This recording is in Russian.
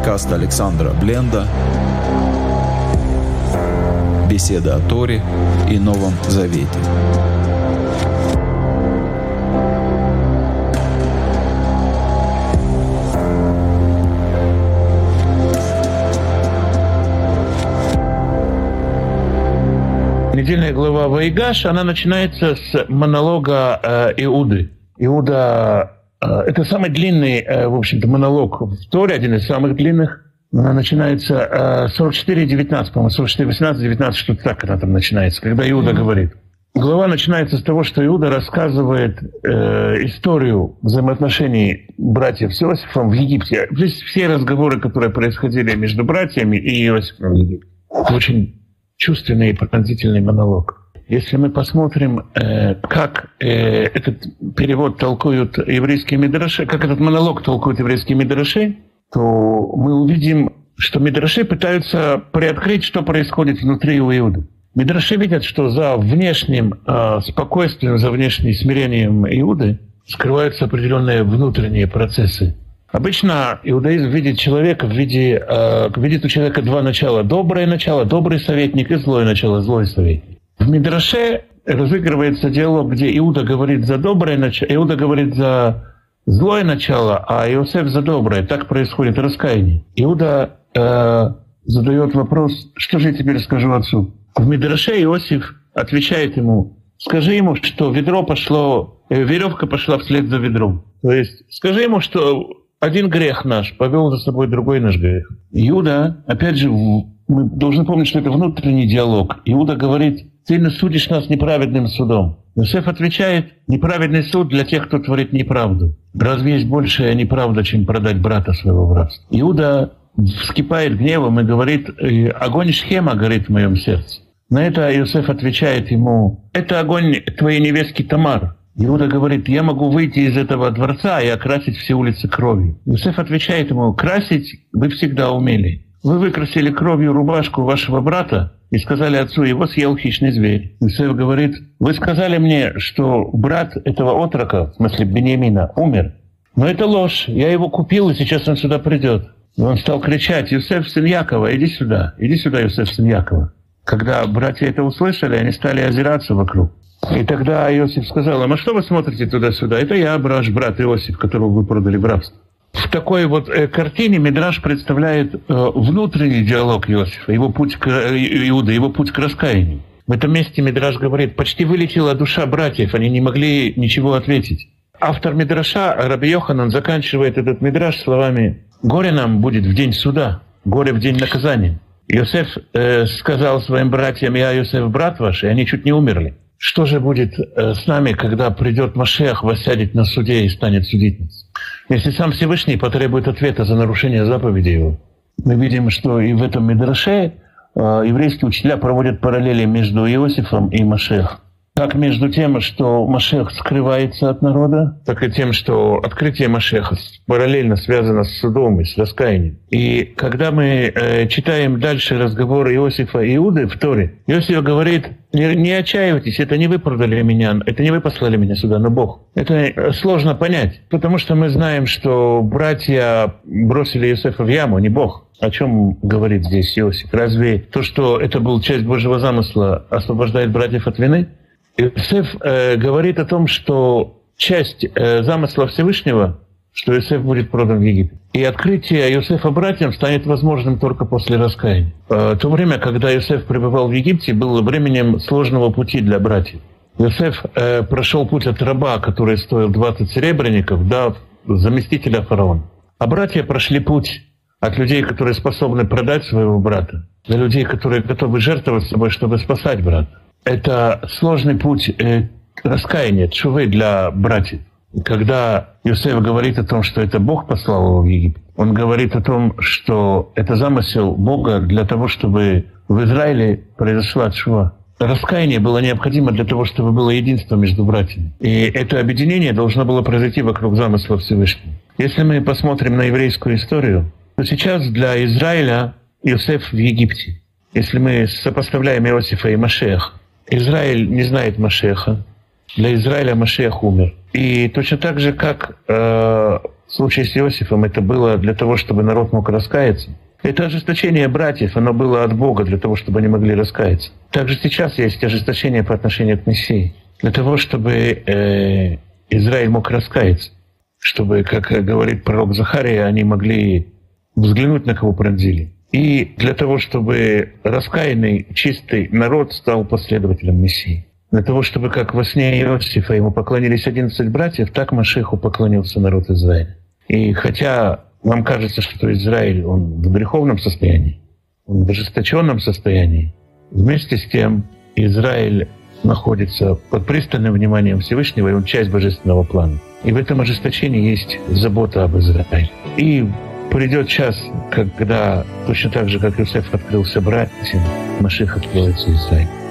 Подкаст Александра Бленда. Беседа о Торе и Новом Завете. Недельная глава Ваигаш, она начинается с монолога Иуды. Иуда – это самый длинный, в общем-то, монолог в Торе, один из самых длинных. Она начинается 44:19, по-моему, 44:18-19, что-то так она там начинается, когда Иуда говорит. Глава начинается с того, что Иуда рассказывает историю взаимоотношений братьев с Иосифом в Египте. Здесь все разговоры, которые происходили между братьями и Иосифом в Египте. Очень чувственный и пронзительный монолог. Если мы посмотрим, как этот перевод толкуют еврейские мидраши, как этот монолог толкуют еврейские мидраши, то мы увидим, что мидраши пытаются приоткрыть, что происходит внутри у Иуды. Мидраши видят, что за внешним спокойствием, за внешним смирением Иуды скрываются определенные внутренние процессы. Обычно иудаизм видит человека видит у человека два начала. Доброе начало, добрый советник, и злое начало, злой советник. В Мидраше разыгрывается диалог, где Иуда говорит за доброе начало, Иуда говорит за злое начало, а Иосиф за доброе. Так происходит раскаяние. Иуда задает вопрос: что же я теперь скажу отцу? В Мидраше Иосиф отвечает ему: скажи ему, что веревка пошла вслед за ведром. То есть скажи ему, что один грех наш повел за собой другой наш грех. Иуда, опять же, мы должны помнить, что это внутренний диалог. Иуда говорит: ты судишь нас неправедным судом. Иосиф отвечает: неправедный суд для тех, кто творит неправду. Разве есть большая неправда, чем продать брата своего в рабство? Иуда вскипает гневом и говорит: огонь Шхема горит в моем сердце. На это Иосиф отвечает ему: это огонь твоей невестки Тамар. Иуда говорит: я могу выйти из этого дворца и окрасить все улицы кровью. Иосиф отвечает ему: красить вы всегда умели. Вы выкрасили кровью рубашку вашего брата и сказали отцу: его съел хищный зверь. Иосиф говорит: вы сказали мне, что брат этого отрока, в смысле Беньямина, умер. Но это ложь. Я его купил, и сейчас он сюда придет. И он стал кричать: Иосиф, сын Якова, иди сюда, Иосиф, сын Якова. Когда братья это услышали, они стали озираться вокруг. И тогда Иосиф сказал им: а что вы смотрите туда-сюда? Это я, ваш брат Иосиф, которого вы продали в рабство. В такой вот картине Мидраш представляет внутренний диалог Иосифа, его путь к Иуде, его путь к раскаянию. В этом месте Мидраш говорит: почти вылетела душа братьев, они не могли ничего ответить. Автор Мидраша, Раби Йоханан, заканчивает этот Мидраш словами: горе нам будет в день суда, горе в день наказания. Иосиф сказал своим братьям: я Иосиф, брат ваш, и они чуть не умерли. Что же будет с нами, когда придет Машиах, воссядет на суде и станет судить нас? Если сам Всевышний потребует ответа за нарушение заповеди его. Мы видим, что и в этом Мидраше еврейские учителя проводят параллели между Иосифом и Машиахом. Как между тем, что Машиах скрывается от народа, так и тем, что открытие Машиаха параллельно связано с судом и с раскаянием. И когда мы читаем дальше разговор Иосифа и Иуды в Торе, Иосиф говорит: не отчаивайтесь, это не вы продали меня, это не вы послали меня сюда, но Бог. Это сложно понять, потому что мы знаем, что братья бросили Иосифа в яму, не Бог. О чем говорит здесь Иосиф? Разве то, что это был часть Божьего замысла, освобождает братьев от вины? Иосиф говорит о том, что часть замысла Всевышнего, что Иосиф будет продан в Египет. И открытие Иосифа братьям станет возможным только после раскаяния. То время, когда Иосиф пребывал в Египте, было временем сложного пути для братьев. Иосиф прошел путь от раба, который стоил 20 серебряников, до заместителя фараона. А братья прошли путь от людей, которые способны продать своего брата, до людей, которые готовы жертвовать собой, чтобы спасать брата. Это сложный путь раскаяния, тшувы для братьев. Когда Иосиф говорит о том, что это Бог послал его в Египет, он говорит о том, что это замысел Бога для того, чтобы в Израиле произошла тшува. Раскаяние было необходимо для того, чтобы было единство между братьями. И это объединение должно было произойти вокруг замысла Всевышнего. Если мы посмотрим на еврейскую историю, то сейчас для Израиля Иосиф в Египте. Если мы сопоставляем Иосифа и Машиаха, Израиль не знает Машиаха. Для Израиля Машиах умер. И точно так же, как в случае с Иосифом это было для того, чтобы народ мог раскаяться. Это ожесточение братьев, оно было от Бога, для того, чтобы они могли раскаяться. Также сейчас есть ожесточение по отношению к Мессии, для того, чтобы Израиль мог раскаяться, чтобы, как говорит пророк Захария, они могли взглянуть, на кого пронзили. И для того, чтобы раскаянный, чистый народ стал последователем Мессии. Для того, чтобы, как во сне Иосифа, ему поклонились 11 братьев, так Машиху поклонился народ Израиля. И хотя вам кажется, что Израиль, он в греховном состоянии, он в ожесточенном состоянии, вместе с тем Израиль находится под пристальным вниманием Всевышнего, и он часть божественного плана. И в этом ожесточении есть забота об Израиле. И придет час, когда точно так же, как Иосиф открылся братьям, Маших откроется Израиль.